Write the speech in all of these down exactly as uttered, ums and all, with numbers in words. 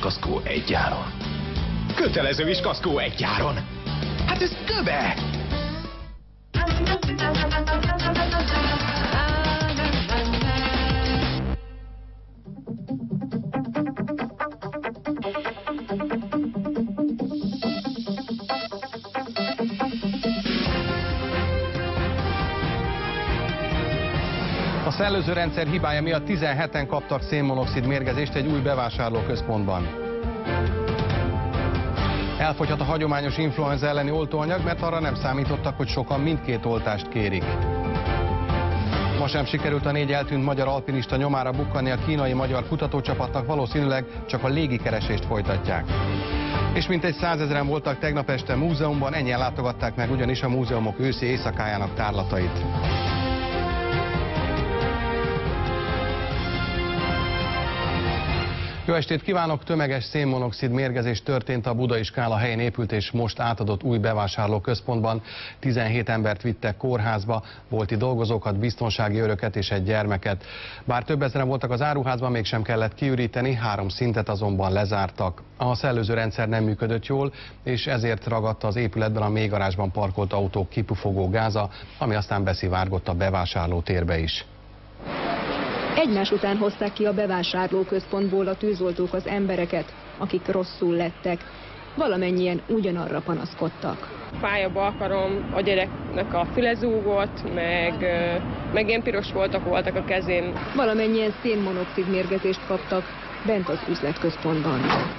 viskaszkó egy áron. Kötelező viskaszkó egy áron. Hát ez köve! A szellőzőrendszer hibája miatt tizenheten kaptak szénmonoxid mérgezést egy új bevásárlóközpontban. Elfogyhat a hagyományos influenza elleni oltóanyag, mert arra nem számítottak, hogy sokan mindkét oltást kérik. Ma sem sikerült a négy eltűnt magyar alpinista nyomára bukkanni a kínai-magyar kutatócsapatnak, valószínűleg csak a légikeresést folytatják. És mintegy százezren voltak tegnap este múzeumban, ennyien látogatták meg ugyanis a múzeumok őszi éjszakájának tárlatait. Jó estét kívánok! Tömeges szénmonoxid mérgezés történt a Budai Skála helyén épült és most átadott új bevásárlóközpontban. tizenhét embert vittek kórházba, bolti dolgozókat, biztonsági őröket és egy gyermeket. Bár több ezeren voltak az áruházban, mégsem kellett kiüríteni, három szintet azonban lezártak. A szellőzőrendszer nem működött jól, és ezért ragadta az épületben a mélygarázsban parkolt autók kipufogó gáza, ami aztán beszivárgott a bevásárlótérbe is. Egymás után hozták ki a bevásárlóközpontból a tűzoltók az embereket, akik rosszul lettek. Valamennyien ugyanarra panaszkodtak. Fáj a bal karom, a gyereknek a füle zúgott, meg, meg ilyen piros voltak voltak a kezén. Valamennyien szénmonoxid mérgezést kaptak bent az üzletközpontban.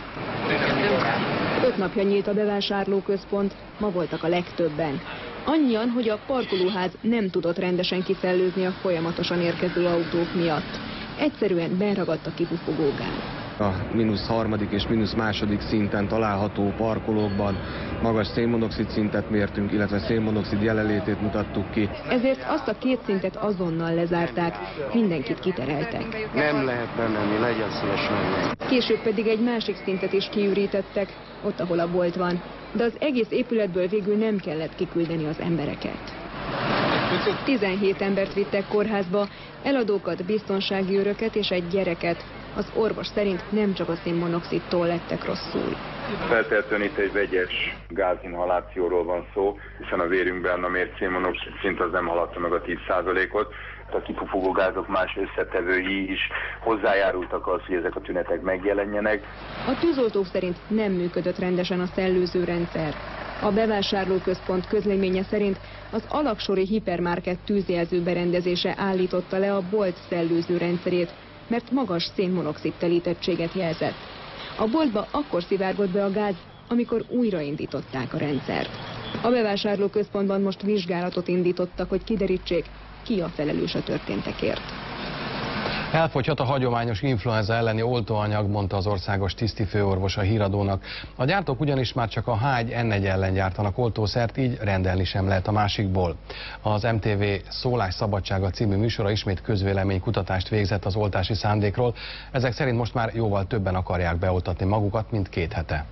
Öt napja nyílt a bevásárlóközpont, ma voltak a legtöbben. Annyian, hogy a parkolóház nem tudott rendesen kiszellőzni a folyamatosan érkező autók miatt. Egyszerűen beragadt a kipufogó gáz. A mínusz harmadik és mínusz második szinten található parkolókban magas szénmonoxid szintet mértünk, illetve szénmonoxid jelenlétét mutattuk ki. Ezért azt a két szintet azonnal lezárták, mindenkit kitereltek. Nem lehet bemenni, legyen szíves menni. Később pedig egy másik szintet is kiürítettek, ott, ahol a bolt van. De az egész épületből végül nem kellett kiküldeni az embereket. tizenhét embert vittek kórházba, eladókat, biztonsági őröket és egy gyereket. Az orvos szerint nem csak a szénmonoxidtól lettek rosszul. Feltétlenül itt egy vegyes gázinhalációról van szó, hiszen a vérünkben a mért szénmonoxid szint az nem haladta meg a tíz százalékot. A kipufogó gázok más összetevői is hozzájárultak ahhoz, hogy ezek a tünetek megjelenjenek. A tűzoltók szerint nem működött rendesen a szellőzőrendszer. A bevásárlóközpont közleménye szerint az alaksori hipermarket tűzjelző berendezése állította le a bolt szellőzőrendszerét, mert magas szénmonoxid telítettséget jelzett. A boltba akkor szivárgott be a gáz, amikor újraindították a rendszert. A bevásárlóközpontban most vizsgálatot indítottak, hogy kiderítsék, ki a felelős a történtekért. Elfogyhat a hagyományos influenza elleni oltóanyag, mondta az országos tisztifőorvos a Híradónak. A gyártók ugyanis már csak a há egy en egy ellen gyártanak oltószert, így rendelni sem lehet a másikból. Az em té vé Szólás szabadsága című műsora ismét közvéleménykutatást végzett az oltási szándékról. Ezek szerint most már jóval többen akarják beoltatni magukat, mint két hete.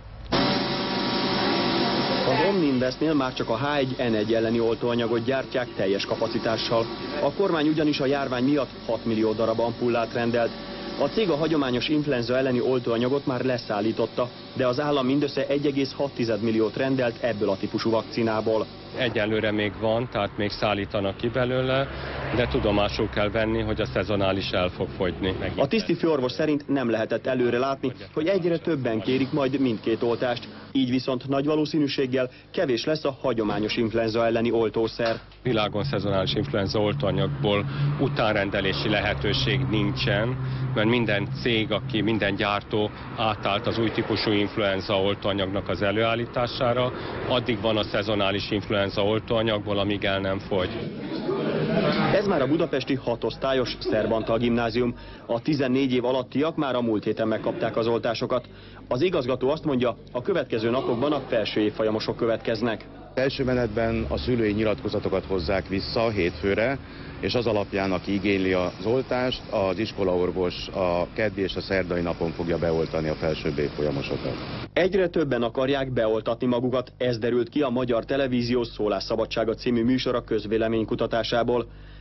Az Omninvestnél már csak a há egy en egy elleni oltóanyagot gyártják teljes kapacitással. A kormány ugyanis a járvány miatt hat millió darab ampullát rendelt. A cég a hagyományos influenza elleni oltóanyagot már leszállította, de az állam mindössze egy egész hat milliót rendelt ebből a típusú vakcinából. Egyelőre még van, tehát még szállítanak ki belőle, de tudomásul kell venni, hogy a szezonális el fog fogyni. A tisztifőorvos szerint nem lehetett előre látni, hogy egyre többen kérik majd mindkét oltást. Így viszont nagy valószínűséggel kevés lesz a hagyományos influenza elleni oltószer. Világon szezonális influenza oltóanyagból utánrendelési lehetőség nincsen, mert minden cég, aki minden gyártó átállt az új típusú influenza oltóanyagnak az előállítására, addig van a szezonális influenza oltóanyagból, amíg el nem fogy. Ez már a budapesti hatosztályos Szerbantal gimnázium. A tizennégy év alattiak már a múlt héten megkapták az oltásokat. Az igazgató azt mondja, a következő napokban a felső évfolyamosok következnek. Első menetben a szülői nyilatkozatokat hozzák vissza hétfőre, és az alapján, aki igényli az oltást, az iskolaorvos a keddi és a szerdai napon fogja beoltani a felsőbb évfolyamosokat. Egyre többen akarják beoltatni magukat, ez derült ki a Magyar Televízió Szólásszabadsága című műsora közvéleménykutatásából.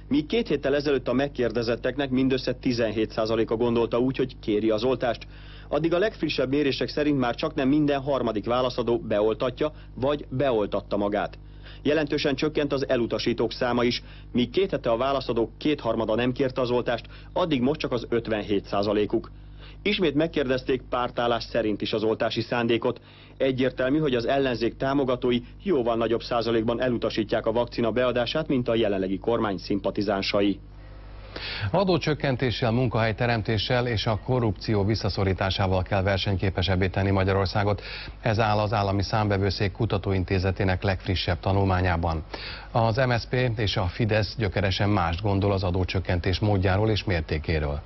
Míg két héttel ezelőtt a megkérdezetteknek mindössze tizenhét százaléka gondolta úgy, hogy kéri az oltást, addig a legfrissebb mérések szerint már csaknem minden harmadik válaszadó beoltatja, vagy beoltatta magát. Jelentősen csökkent az elutasítók száma is, míg két hete a válaszadók kétharmada nem kérte az oltást, addig most csak az ötvenhét százalékuk. Ismét megkérdezték pártállás szerint is az oltási szándékot. Egyértelmű, hogy az ellenzék támogatói jóval nagyobb százalékban elutasítják a vakcina beadását, mint a jelenlegi kormány szimpatizánsai. Adócsökkentéssel, munkahelyteremtéssel és a korrupció visszaszorításával kell versenyképesebbé tenni Magyarországot. Ez áll az Állami Számvevőszék Kutatóintézetének legfrissebb tanulmányában. Az em es zé pé és a Fidesz gyökeresen mást gondol az adócsökkentés módjáról és mértékéről.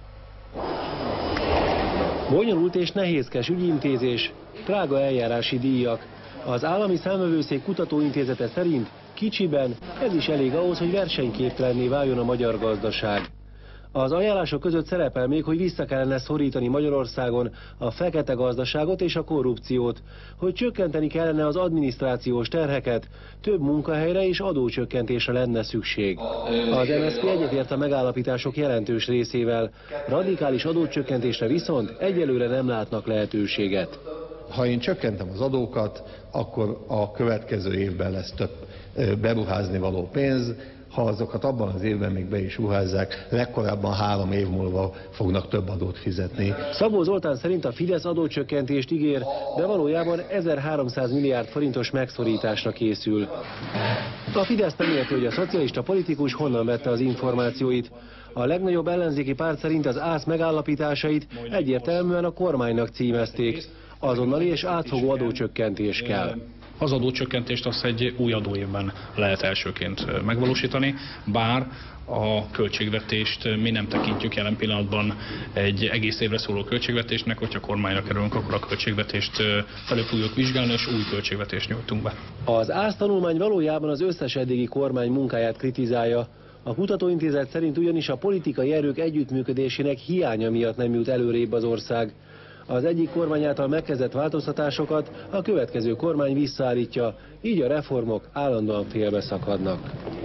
Bonyolult és nehézkes ügyintézés, drága eljárási díjak. Az Állami Számvevőszék Kutatóintézete szerint kicsiben ez is elég ahhoz, hogy versenyképtelenné váljon a magyar gazdaság. Az ajánlások között szerepel még, hogy vissza kellene szorítani Magyarországon a fekete gazdaságot és a korrupciót, hogy csökkenteni kellene az adminisztrációs terheket, több munkahelyre és adócsökkentésre lenne szükség. Az em es zé pé egyetért a megállapítások jelentős részével, radikális adócsökkentésre viszont egyelőre nem látnak lehetőséget. Ha én csökkentem az adókat, akkor a következő évben lesz több beruházni való pénz. Ha azokat abban az évben még be is ruházzák, legkorábban három év múlva fognak több adót fizetni. Szabó Zoltán szerint a Fidesz adócsökkentést ígér, de valójában ezerháromszáz milliárd forintos megszorításra készül. A Fidesz nem érti, hogy a szocialista politikus honnan vette az információit. A legnagyobb ellenzéki párt szerint az ÁSZ megállapításait egyértelműen a kormánynak címezték. Azonnali és átfogó adócsökkentés kell. Az adócsökkentést azt egy új adóévben lehet elsőként megvalósítani, bár a költségvetést mi nem tekintjük jelen pillanatban egy egész évre szóló költségvetésnek, hogyha kormányra kerülünk, akkor a költségvetést felül fogjuk vizsgálni, és új költségvetést nyújtunk be. Az ÁSZ tanulmány valójában az összes eddigi kormány munkáját kritizálja. A kutatóintézet szerint ugyanis a politikai erők együttműködésének hiánya miatt nem jut előrébb az ország. Az egyik kormány által megkezdett változtatásokat a következő kormány visszaállítja, így a reformok állandóan félbeszakadnak.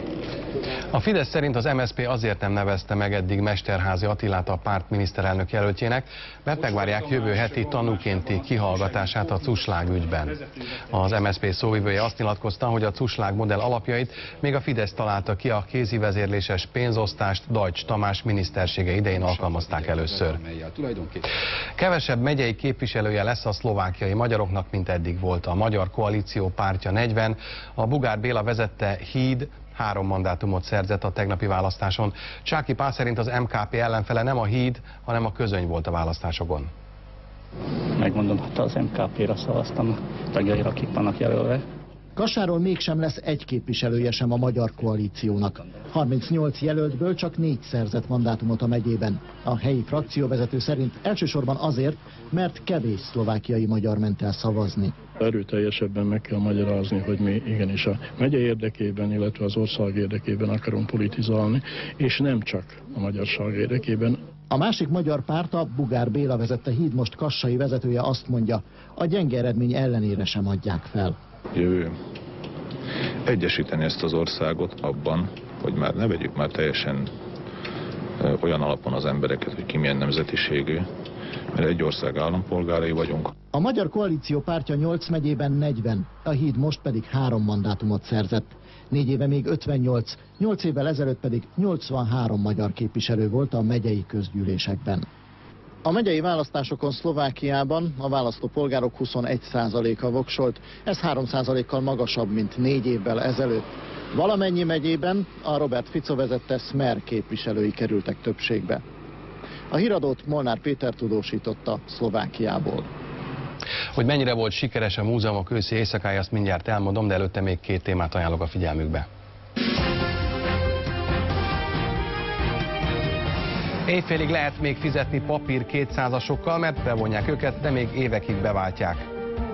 A Fidesz szerint az em es zé pé azért nem nevezte meg eddig Mesterházy Attilát a párt miniszterelnök jelöltjének, mert megvárják jövő heti tanúkénti kihallgatását a Cuslág ügyben. Az em es zé pé szóvivője azt nyilatkozta, hogy a Cuslág modell alapjait még a Fidesz találta ki, a kézi vezérléses pénzosztást Deutsch Tamás minisztersége idején alkalmazták először. Kevesebb megyei képviselője lesz a szlovákiai magyaroknak, mint eddig volt. A Magyar Koalíció pártja negyven, a Bugár Béla vezette Híd három mandátumot szerzett a tegnapi választáson. Csáky Pál szerint az em ká pé ellenfele nem a Híd, hanem a Közöny volt a választásokon. Megmondom, hát az em ká pé-ra szavaztam, a tagjaira akik vannak jelölve. Kassáról mégsem lesz egy képviselője sem a Magyar Koalíciónak. harmincnyolc jelöltből csak négy szerzett mandátumot a megyében. A helyi frakcióvezető szerint elsősorban azért, mert kevés szlovákiai magyar ment el szavazni. Erőteljesebben meg kell magyarázni, hogy mi igenis a megye érdekében, illetve az ország érdekében akarunk politizálni, és nem csak a magyarság érdekében. A másik magyar párt, a Bugár Béla vezette Híd most kassai vezetője azt mondja, a gyenge eredmény ellenére sem adják fel. Jövő. Egyesíteni ezt az országot abban, hogy már ne vegyük már teljesen olyan alapon az embereket, hogy ki milyen nemzetiségű, mert egy ország állampolgárai vagyunk. A Magyar Koalíció pártja nyolc megyében negyven, a Híd most pedig három mandátumot szerzett. Négy éve még ötvennyolc, nyolc évvel ezelőtt pedig nyolcvanhárom magyar képviselő volt a megyei közgyűlésekben. A megyei választásokon Szlovákiában a választópolgárok huszonegy százaléka voksolt, ez három százalékkal magasabb, mint négy évvel ezelőtt. Valamennyi megyében a Robert Fico vezette Smer képviselői kerültek többségbe. A híradót Molnár Péter tudósította Szlovákiából. Hogy mennyire volt sikeres a múzeumok őszi éjszakája, azt mindjárt elmondom, de előtte még két témát ajánlok a figyelmükbe. Éjfélig lehet még fizetni papír kétszázasokkal, mert bevonják őket, de még évekig beváltják.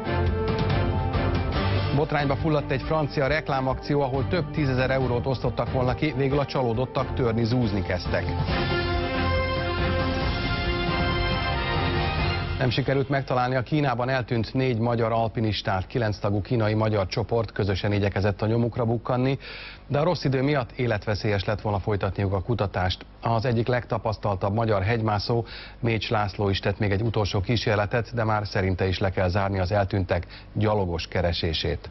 Botrányba fulladt egy francia reklámakció, ahol több tízezer eurót osztottak volna ki, végül a csalódottak törni, zúzni kezdtek. Nem sikerült megtalálni a Kínában eltűnt négy magyar alpinistát, kilenc tagú kínai-magyar csoport közösen igyekezett a nyomukra bukkanni, de a rossz idő miatt életveszélyes lett volna folytatniuk a kutatást. Az egyik legtapasztaltabb magyar hegymászó, Mécs László is tett még egy utolsó kísérletet, de már szerinte is le kell zárni az eltűntek gyalogos keresését.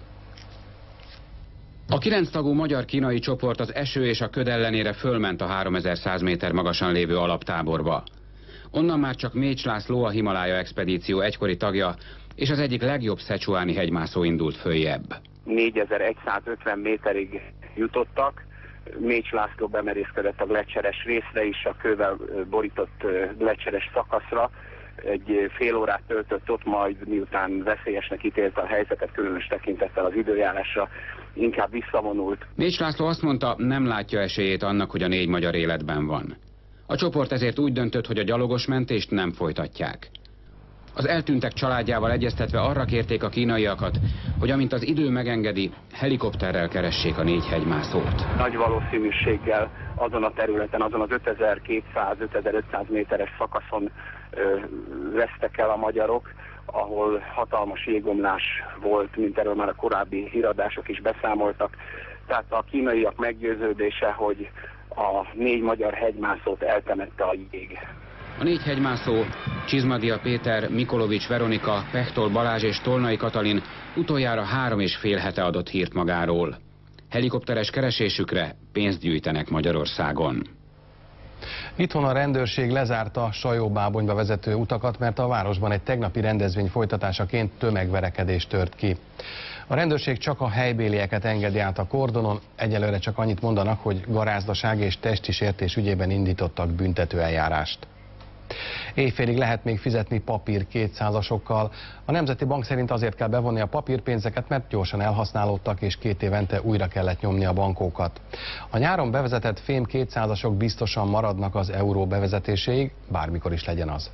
A kilenc tagú magyar-kínai csoport az eső és a köd ellenére fölment a háromezer-száz méter magasan lévő alaptáborba. Onnan már csak Mécs László, a Himalája expedíció egykori tagja, és az egyik legjobb szecsuáni hegymászó indult följebb. négyezer-százötven méterig jutottak. Mécs László bemerészkedett a gleccseres részre is, a kővel borított gleccseres szakaszra. Egy fél órát töltött ott, majd miután veszélyesnek ítélte a helyzetet, különös tekintettel az időjárásra, inkább visszavonult. Mécs László azt mondta, nem látja esélyét annak, hogy a négy magyar életben van. A csoport ezért úgy döntött, hogy a gyalogos mentést nem folytatják. Az eltűntek családjával egyeztetve arra kérték a kínaiakat, hogy amint az idő megengedi, helikopterrel keressék a négy hegymászót. Nagy valószínűséggel azon a területen, azon az ötezer-kétszáz-ötezer-ötszáz méteres szakaszon ö, vesztek el a magyarok, ahol hatalmas jégomlás volt, mint erről már a korábbi híradások is beszámoltak. Tehát a kínaiak meggyőződése, hogy a négy magyar hegymászót eltemette a jég. A négy hegymászó, Csizmadia Péter, Mikolovics Veronika, Pechtol Balázs és Tolnai Katalin utoljára három és fél hete adott hírt magáról. Helikopteres keresésükre pénzt gyűjtenek Magyarországon. Itthon a rendőrség lezárta Sajó-Bábonyba vezető utakat, mert a városban egy tegnapi rendezvény folytatásaként tömegverekedés tört ki. A rendőrség csak a helybélieket engedi át a kordonon, egyelőre csak annyit mondanak, hogy garázdaság és testi sértés ügyében indítottak büntetőeljárást. Éjfélig lehet még fizetni papír kétszázasokkal. A Nemzeti Bank szerint azért kell bevonni a papírpénzeket, mert gyorsan elhasználódtak és két évente újra kellett nyomni a bankókat. A nyáron bevezetett fém kétszázasok biztosan maradnak az euró bevezetéséig, bármikor is legyen az.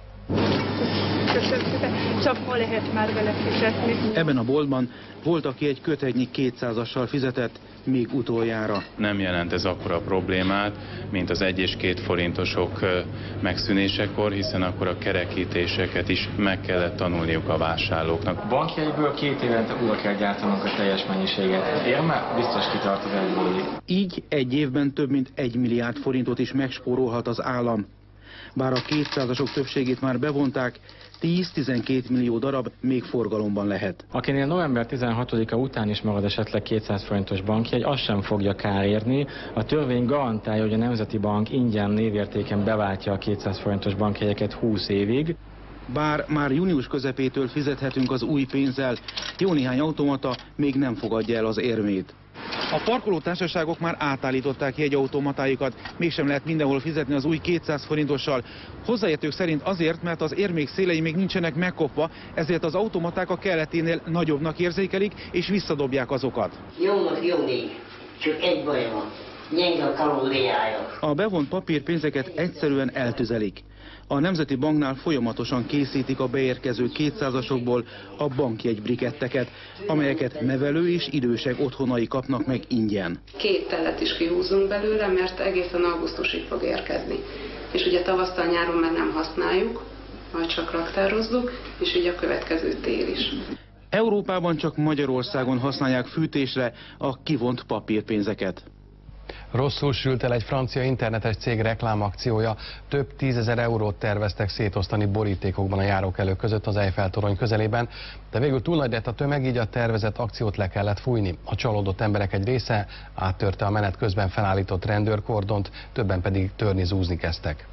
Köszönöm szépen, csak ma lehet már vele fizetni. Ebben a boltban volt, aki egy kötegnyi kétszázassal fizetett, még utoljára. Nem jelent ez akkora problémát, mint az egy és két forintosok megszűnésekor, hiszen akkor a kerekítéseket is meg kellett tanulniuk a vásárlóknak. Bankjegyből két évente újra kell gyártanunk a teljes mennyiséget. Érme biztos kitart az egyből. Így egy évben több mint egy milliárd forintot is megspórolhat az állam. Bár a kétszázasok többségét már bevonták, tíz-tizenkét millió darab még forgalomban lehet. Akinél november tizenhatodika után is marad esetleg kétszáz forintos bankjegy, azt sem fogja kár érni. A törvény garantálja, hogy a Nemzeti Bank ingyen névértéken beváltja a kétszáz forintos bankjegyeket húsz évig. Bár már június közepétől fizethetünk az új pénzzel, jó néhány automata még nem fogadja el az érmét. A parkolótársaságok már átállították jegyautomatájukat, mégsem lehet mindenhol fizetni az új kétszáz forintossal. Hozzáértők szerint azért, mert az érmék szélei még nincsenek megkopva, ezért az automaták a kelleténél nagyobbnak érzékelik, és visszadobják azokat. Jónak jó négy, csak egy baj van, gyenge a kalóriája. A bevont papírpénzeket egyszerűen eltüzelik. A Nemzeti Banknál folyamatosan készítik a beérkező kétszázasokból a bankjegybriketteket, amelyeket nevelő és idősek otthonai kapnak meg ingyen. Két telet is kihúzunk belőle, mert egészen augusztusig fog érkezni. És ugye tavasztal, nyáron már nem használjuk, majd csak raktározzuk, és így a következő tél is. Európában csak Magyarországon használják fűtésre a kivont papírpénzeket. Rosszul sült el egy francia internetes cég reklámakciója. Több tízezer eurót terveztek szétosztani borítékokban a járókelők között az Eiffel-torony közelében, de végül túl nagy lett a tömeg, így a tervezett akciót le kellett fújni. A csalódott emberek egy része áttörte a menet közben felállított rendőrkordont, többen pedig törni, zúzni kezdtek.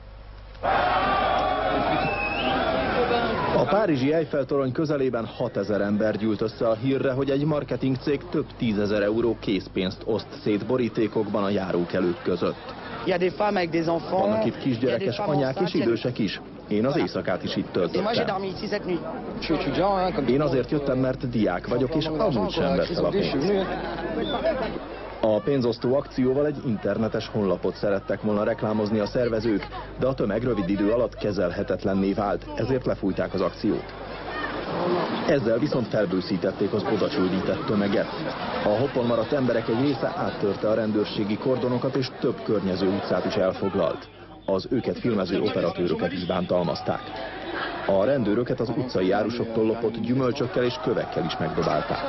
A párizsi Eiffel-torony közelében hatezer ember gyűlt össze a hírre, hogy egy marketingcég több tízezer euró készpénzt oszt szét borítékokban a járókelők között. Vannak itt kisgyerekes anyák és idősek is. Én az éjszakát is itt töltöttem. Én azért jöttem, mert diák vagyok, és amúgy sem vett el a pénzt. A pénzosztó akcióval egy internetes honlapot szerettek volna reklámozni a szervezők, de a tömeg rövid idő alatt kezelhetetlenné vált, ezért lefújták az akciót. Ezzel viszont felbőszítették az odacsődített tömeget. A hoppon maradt emberek egy része áttörte a rendőrségi kordonokat, és több környező utcát is elfoglalt. Az őket filmező operatőröket is bántalmazták. A rendőröket az utcai árusoktól lopott gyümölcsökkel és kövekkel is megdobálták.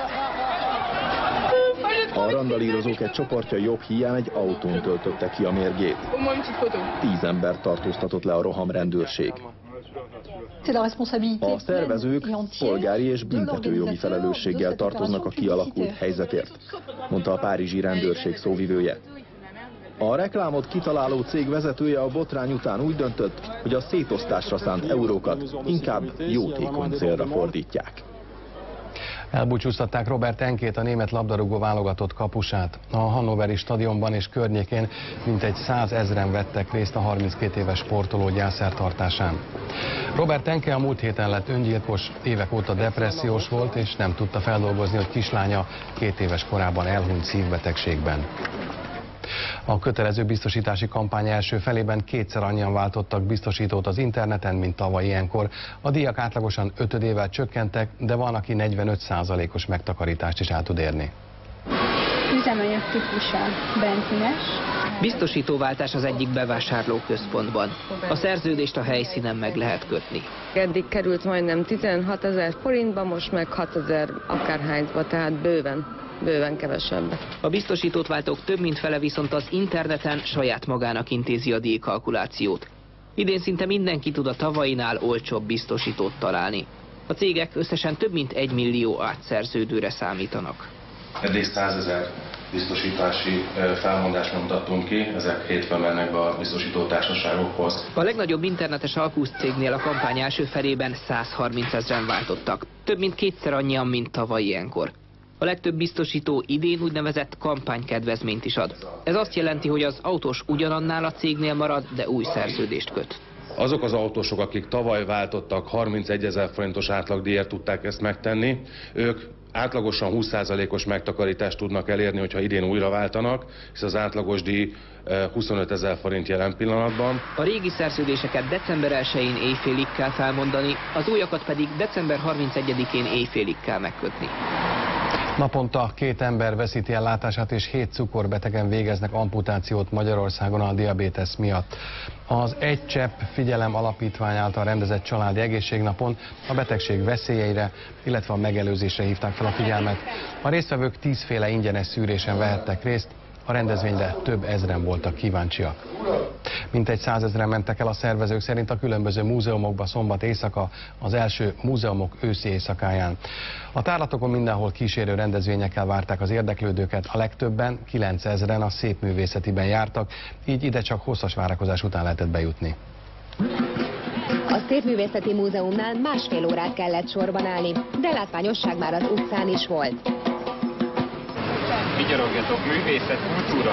A randalírozók egy csoportja jobb híján egy autón töltötte ki a mérgét. Tíz embert tartóztatott le a rohamrendőrség. A szervezők polgári és büntetőjogi felelősséggel tartoznak a kialakult helyzetért, mondta a párizsi rendőrség szóvivője. A reklámot kitaláló cég vezetője a botrány után úgy döntött, hogy a szétosztásra szánt eurókat inkább jótékony célra fordítják. Elbúcsúztatták Robert Enkét, a német labdarúgó válogatott kapusát. A hannoveri stadionban és környékén mintegy százezren vettek részt a harminckét éves sportoló gyászszertartásán. Robert Enke a múlt héten lett öngyilkos, évek óta depressziós volt, és nem tudta feldolgozni, hogy kislánya két éves korában elhunyt szívbetegségben. A kötelező biztosítási kampány első felében kétszer annyian váltottak biztosítót az interneten, mint tavaly ilyenkor. A díjak átlagosan ötödével csökkentek, de van, aki negyvenöt százalékos megtakarítást is el tud érni. Üzemanyag típusa benzines. Biztosítóváltás az egyik bevásárlóközpontban. A szerződést a helyszínen meg lehet kötni. Eddig került majdnem tizenhatezer forintba, most meg hatezer akárhányba, tehát bőven. Bőven kevesebb. A biztosítót váltók több mint fele viszont az interneten saját magának intézi a díjkalkulációt. Idén szinte mindenki tud a tavainál olcsóbb biztosítót találni. A cégek összesen több mint egy millió átszerződőre számítanak. Eddig százezer biztosítási felmondást mutattunk ki, ezek hétfőn mennek be a biztosító társaságokhoz. A legnagyobb internetes alkusz cégnél a kampány első felében százharmincezren váltottak. Több mint kétszer annyian, mint tavaly ilyenkor. A legtöbb biztosító idén úgynevezett kampánykedvezményt is ad. Ez azt jelenti, hogy az autós ugyanannál a cégnél marad, de új szerződést köt. Azok az autósok, akik tavaly váltottak, harmincegyezer forintos átlagdíjért tudták ezt megtenni, ők átlagosan húsz százalékos megtakarítást tudnak elérni, hogyha idén újra váltanak, hisz az átlagos díj huszonötezer forint jelen pillanatban. A régi szerződéseket december elsején éjfélig kell felmondani, az újakat pedig december harmincegyedikén éjfélig kell megkötni. Naponta két ember veszíti el látását, és hét cukorbetegen végeznek amputációt Magyarországon a diabétesz miatt. Az Egy Csepp Figyelem Alapítvány által rendezett családi egészségnapon a betegség veszélyeire, illetve a megelőzésre hívták fel a figyelmet. A résztvevők tízféle ingyenes szűrésen vehettek részt, a rendezvényre több ezren voltak kíváncsiak. Mintegy százezren mentek el a szervezők szerint a különböző múzeumokba szombat éjszaka, az első múzeumok őszi éjszakáján. A tárlatokon mindenhol kísérő rendezvényekkel várták az érdeklődőket, a legtöbben, kilencezren a szépművészetiben jártak, így ide csak hosszas várakozás után lehetett bejutni. A Szépművészeti Múzeumnál másfél órát kellett sorban állni, de látványosság már az utcán is volt. Vigyorogjatok, művészet, kultúra!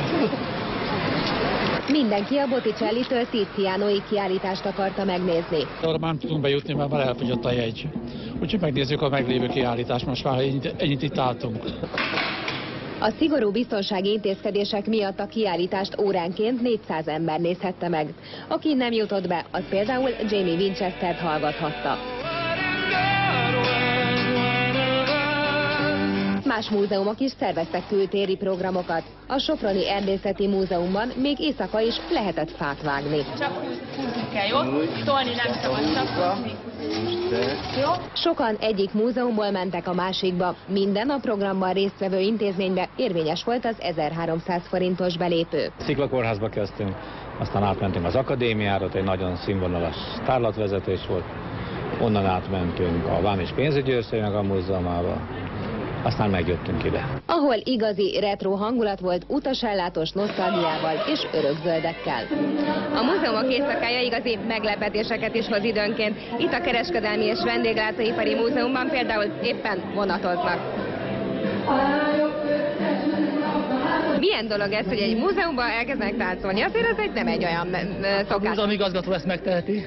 Mindenki a Botticelli-től Tizianói kiállítást akarta megnézni. Arra már nem tudunk bejutni, mert már elfogyott a jegy. Úgyhogy megnézzük a meglévő kiállítást, most már ennyit, ennyit itt álltunk. A szigorú biztonsági intézkedések miatt a kiállítást óránként négyszáz ember nézhette meg. Aki nem jutott be, az például Jamie Winchestert hallgathatta. Más múzeumok is szerveztek kültéri programokat. A Soproni Erdészeti Múzeumban még éjszaka is lehetett fát vágni. Csak húzni kell, jó? Tolni nem szabad, csak húzni. Sokan egyik múzeumból mentek a másikba. Minden a programban résztvevő intézménybe érvényes volt az ezerháromszáz forintos belépő. Sziklakórházba kezdtünk, aztán átmentünk az akadémiára, egy nagyon színvonalas tárlatvezetés volt. Onnan átmentünk a Vám és pénzügyi Őrszőnyeg a múzeumába. Aztán megjöttünk ide. Ahol igazi retro hangulat volt, utasellátós nosztalgiával és örökzöldekkel. A múzeumok éjszakája igazi meglepetéseket is hoz időnként. Itt a Kereskedelmi és Vendéglátóipari Múzeumban például éppen vonatoznak. Milyen dolog ez, hogy egy múzeumban elkezdenek táncolni? Azért ez egy nem egy olyan szokás. A múzeum igazgató ezt megteheti.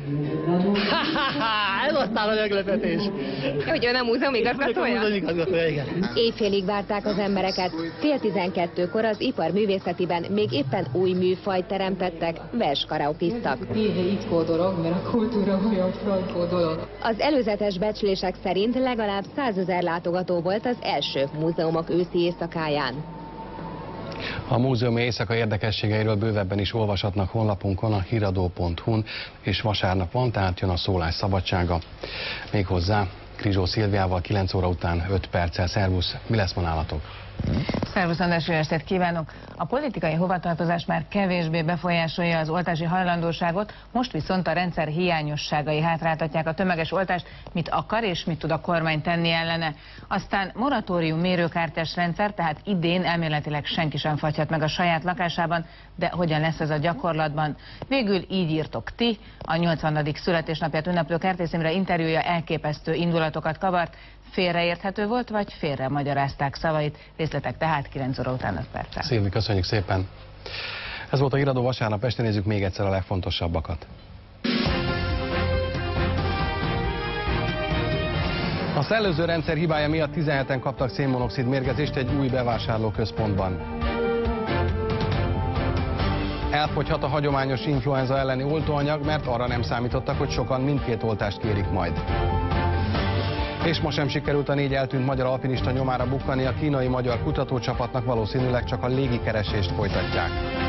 Ez aztán a meglepetés. Hogy ön a múzeum igazgatója? A múzeum igazgatója, igen. Éjfélig várták az embereket. Fél tizenkettőkor az iparművészetiben még éppen új műfajt teremtettek, verskaraokiztak. Ritkó dolog, mert a kultúra olyan frankó dolog. Az előzetes becslések szerint legalább százezer látogató volt az első múzeumok őszi éjszakáján. A múzeum éjszaka érdekességeiről bővebben is olvashatnak honlapunkon, a híradó pont hu-n, és vasárnap van, tehát jön a szólás szabadsága. Méghozzá Krizsó Szilviával kilenc óra után öt perccel. Szervusz, mi lesz ma nálatok? Szervusz András, jó estét kívánok! A politikai hovatartozás már kevésbé befolyásolja az oltási hajlandóságot, most viszont a rendszer hiányosságai hátráltatják a tömeges oltást, mit akar és mit tud a kormány tenni ellene. Aztán moratórium mérőkártyás rendszer, tehát idén elméletileg senki sem fagyhat meg a saját lakásában, de hogyan lesz ez a gyakorlatban? Végül így írtok ti, a nyolcvanadik születésnapját ünneplő Kertész Imre interjúja elképesztő indulatokat kavart. Félreérthető volt, vagy félre magyarázták szavait? Részletek tehát kilenc óra után öt perccel. Szilvi, köszönjük szépen! Ez volt a híradó vasárnap este, nézzük még egyszer a legfontosabbakat. A szellőző rendszer hibája miatt tizenheten kaptak szénmonoxid mérgezést egy új bevásárlóközpontban. Elfogyhat a hagyományos influenza elleni oltóanyag, mert arra nem számítottak, hogy sokan mindkét oltást kérik majd. És ma sem sikerült a négy eltűnt magyar alpinista nyomára bukkani, a kínai-magyar kutatócsapatnak valószínűleg csak a légikeresést folytatják.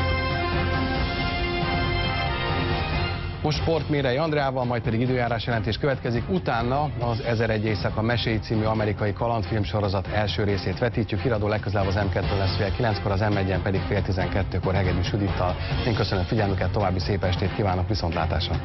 Most sport Mérei Andreával, majd pedig időjárás jelentés következik, utána az ezeregy éjszaka meséi című amerikai kalandfilm sorozat első részét vetítjük. Híradó legközelebb az em kettőn lesz fél kilenckor, az em egyen pedig fél tizenkettőkor Hegedűs Judittal. Én köszönöm figyelmüket, további szép estét kívánok, viszontlátásra!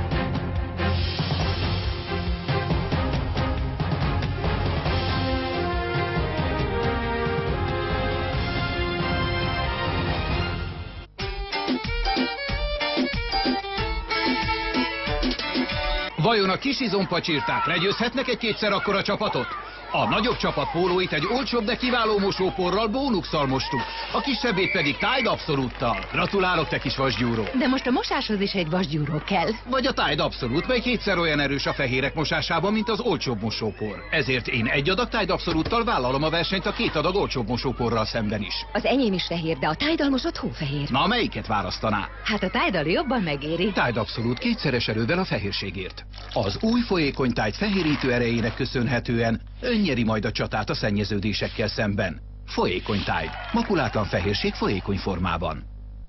Vajon a kis izompacsirták legyőzhetnek egy kétszer akkora csapatot? A nagyobb csapat pólóit egy olcsóbb, de kiváló mosóporral, Bónuxal mostuk, a kisebbét pedig Tide Absoluttal. Gratulálok, te kis vasgyúró! De most a mosáshoz is egy vasgyúró kell. Vagy a Tide Absolut, mely kétszer olyan erős a fehérek mosásában, mint az olcsóbb mosópor. Ezért én egy adag Tide Absoluttal vállalom a versenyt a két adag olcsóbb mosóporral szemben is. Az enyém is fehér, de a Tide-dal mosott hófehér. Na, melyiket választaná? Hát a Tide-dal jobban megéri. Tide Absolut kétszeres erővel a fehérségért. Az új folyékony Tide fehérítő erejének köszönhetően önnyeri majd a csatát a szennyeződésekkel szemben. Folyékony Tide. Makulátlan fehérség folyékony formában.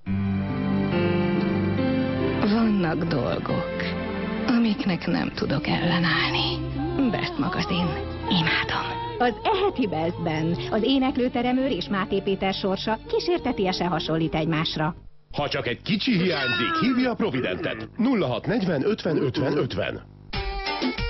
Vannak dolgok, amiknek nem tudok ellenállni. Best magazin. Imádom. Az eheti Bestben az éneklőteremőr és Máté Péter sorsa kísértetiesen hasonlít egymásra. Ha csak egy kicsi hiányzik, hívja a Providentet. nulla hat negyven ötven ötven ötven.